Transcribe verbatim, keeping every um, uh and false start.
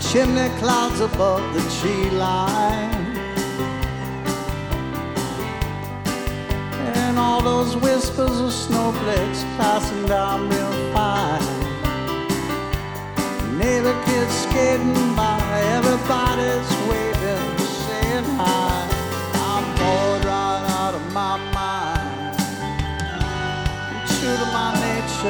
chimney clouds above the tree line, and all those whispers of snowflakes passing down real fine. Neighbor kids skating by, everybody's waiting.